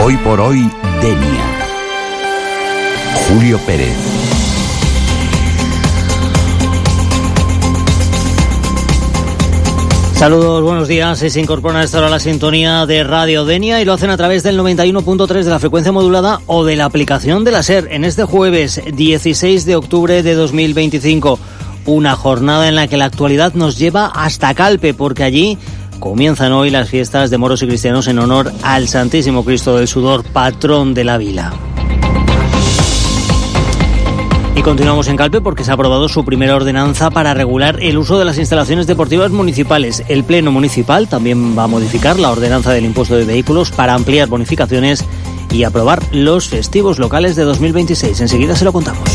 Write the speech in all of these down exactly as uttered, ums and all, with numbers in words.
Hoy por hoy, Denia. Julio Pérez. Saludos, buenos días. Se incorporan a esta hora a la sintonía de Radio Denia y lo hacen a través del noventa y uno punto tres de la frecuencia modulada o de la aplicación de la SER en este jueves dieciséis de octubre de dos mil veinticinco. Una jornada en la que la actualidad nos lleva hasta Calpe, porque allí comienzan hoy las fiestas de moros y cristianos en honor al Santísimo Cristo del Sudor, patrón de la vila. Y continuamos en Calpe porque se ha aprobado su primera ordenanza para regular el uso de las instalaciones deportivas municipales. El Pleno Municipal también va a modificar la ordenanza del impuesto de vehículos para ampliar bonificaciones y aprobar los festivos locales de dos mil veintiséis. Enseguida se lo contamos.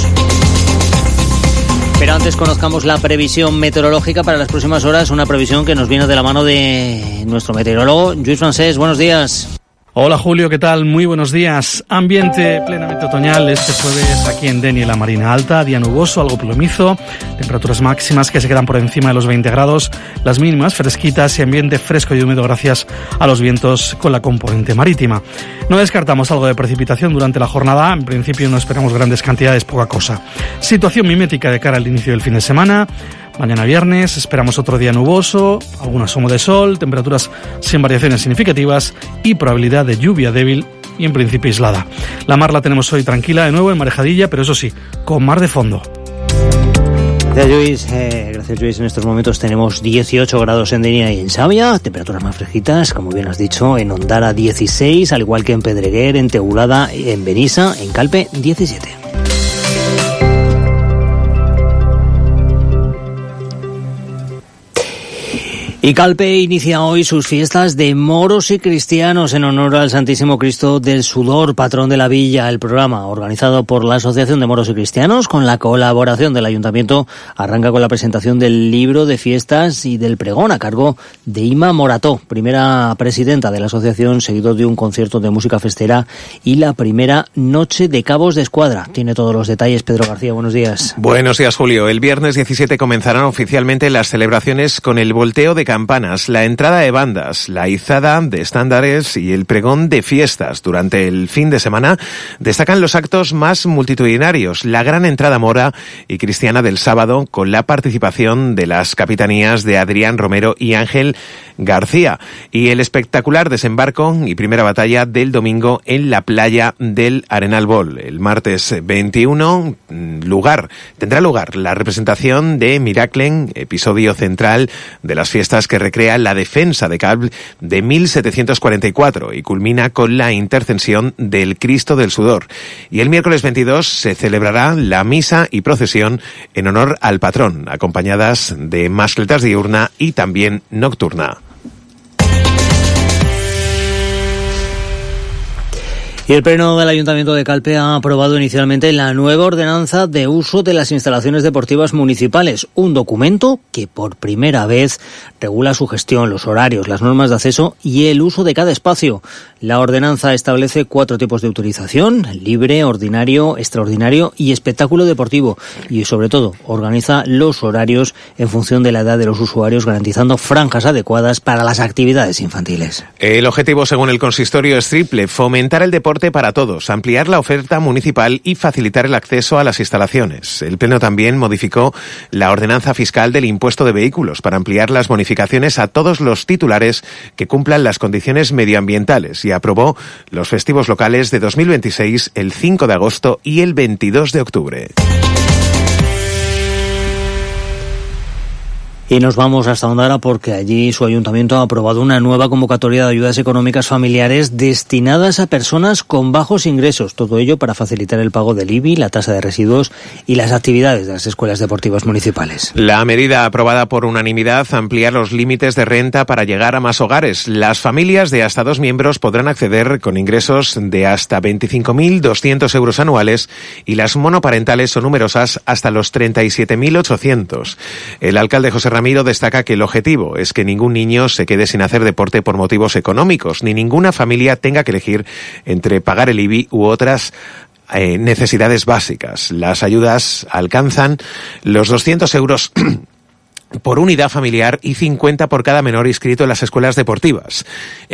Pero antes conozcamos la previsión meteorológica para las próximas horas, una previsión que nos viene de la mano de nuestro meteorólogo, Lluís Francés. Buenos días. Hola Julio, ¿qué tal? Muy buenos días. Ambiente plenamente otoñal este jueves aquí en Denia, la Marina Alta, día nuboso, algo plomizo, temperaturas máximas que se quedan por encima de los veinte grados, las mínimas fresquitas y ambiente fresco y húmedo gracias a los vientos con la componente marítima. No descartamos algo de precipitación durante la jornada, en principio no esperamos grandes cantidades, poca cosa. Situación mimética de cara al inicio del fin de semana. Mañana viernes esperamos otro día nuboso, algún asomo de sol, temperaturas sin variaciones significativas y probabilidad de lluvia débil y en principio aislada. La mar la tenemos hoy tranquila de nuevo en Marejadilla, pero eso sí, con mar de fondo. Gracias, Lluís. Eh, gracias, Lluís. En estos momentos tenemos dieciocho grados en Denia y en Sabia, temperaturas más fresquitas, como bien has dicho, en Ondara dieciséis, al igual que en Pedreguer, en Teulada, en Benissa, en Calpe diecisiete. Y Calpe inicia hoy sus fiestas de moros y cristianos en honor al Santísimo Cristo del Sudor, patrón de la villa. El programa, organizado por la Asociación de Moros y Cristianos, con la colaboración del Ayuntamiento, arranca con la presentación del libro de fiestas y del pregón a cargo de Ima Morató, primera presidenta de la asociación, seguido de un concierto de música festera y la primera noche de cabos de escuadra. Tiene todos los detalles Pedro García, buenos días. Buenos días, Julio. El viernes diecisiete comenzarán oficialmente las celebraciones con el volteo de campanas, la entrada de bandas, la izada de estándares y el pregón de fiestas. Durante el fin de semana destacan los actos más multitudinarios, la gran entrada mora y cristiana del sábado, con la participación de las capitanías de Adrián Romero y Ángel García, y el espectacular desembarco y primera batalla del domingo en la playa del Arenal Bol. El martes veintiuno lugar, tendrá lugar la representación de Miraclen, episodio central de las fiestas que recrea la defensa de Calpe de mil setecientos cuarenta y cuatro y culmina con la intercesión del Cristo del Sudor. Y el miércoles veintidós se celebrará la misa y procesión en honor al patrón, acompañadas de mascletas diurna y también nocturna. Y el Pleno del Ayuntamiento de Calpe ha aprobado inicialmente la nueva ordenanza de uso de las instalaciones deportivas municipales, un documento que por primera vez regula su gestión, los horarios, las normas de acceso y el uso de cada espacio. La ordenanza establece cuatro tipos de utilización: libre, ordinario, extraordinario y espectáculo deportivo, y sobre todo organiza los horarios en función de la edad de los usuarios, garantizando franjas adecuadas para las actividades infantiles. El objetivo, según el consistorio, es triple: fomentar el deporte para todos, ampliar la oferta municipal y facilitar el acceso a las instalaciones. El Pleno también modificó la ordenanza fiscal del impuesto de vehículos para ampliar las bonificaciones a todos los titulares que cumplan las condiciones medioambientales y aprobó los festivos locales de dos mil veintiséis el cinco de agosto y el veintidós de octubre. Y nos vamos hasta Ondara porque allí su ayuntamiento ha aprobado una nueva convocatoria de ayudas económicas familiares destinadas a personas con bajos ingresos. Todo ello para facilitar el pago del I B I, la tasa de residuos y las actividades de las escuelas deportivas municipales. La medida aprobada por unanimidad amplía los límites de renta para llegar a más hogares. Las familias de hasta dos miembros podrán acceder con ingresos de hasta veinticinco mil doscientos euros anuales y las monoparentales son numerosas hasta los treinta y siete mil ochocientos. El alcalde José Ramírez Ramiro destaca que el objetivo es que ningún niño se quede sin hacer deporte por motivos económicos, ni ninguna familia tenga que elegir entre pagar el I B I u otras eh, necesidades básicas. Las ayudas alcanzan los doscientos euros por unidad familiar y cincuenta por cada menor inscrito en las escuelas deportivas.